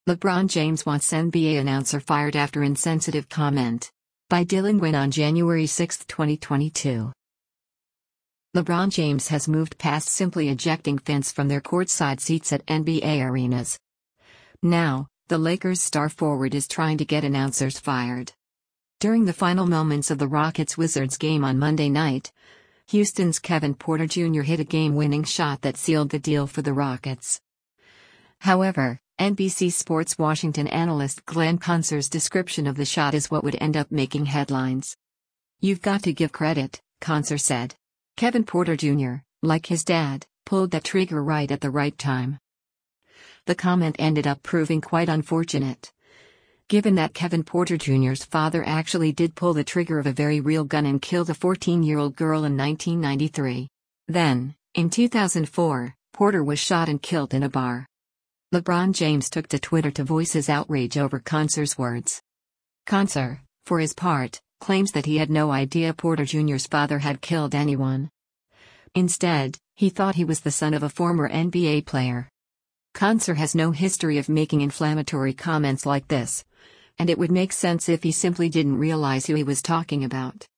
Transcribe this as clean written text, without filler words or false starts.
LeBron James wants NBA announcer fired after insensitive comment. By Dylan Nguyen on January 6, 2022. LeBron James has moved past simply ejecting fans from their courtside seats at NBA arenas. Now, the Lakers star forward is trying to get announcers fired. During the final moments of the Rockets-Wizards game on Monday night, Houston's Kevin Porter Jr. hit a game-winning shot that sealed the deal for the Rockets. However, NBC Sports Washington analyst Glenn Kunzer's description of the shot is what would end up making headlines. "You've got to give credit," Kunzer said. "Kevin Porter Jr., like his dad, pulled that trigger right at the right time." The comment ended up proving quite unfortunate, given that Kevin Porter Jr.'s father actually did pull the trigger of a very real gun and killed a 14-year-old girl in 1993. Then, in 2004, Porter was shot and killed in a bar. LeBron James took to Twitter to voice his outrage over Kunzer's words. Kunzer, for his part, claims that he had no idea Porter Jr.'s father had killed anyone. Instead, he thought he was the son of a former NBA player. Kunzer has no history of making inflammatory comments like this, and it would make sense if he simply didn't realize who he was talking about.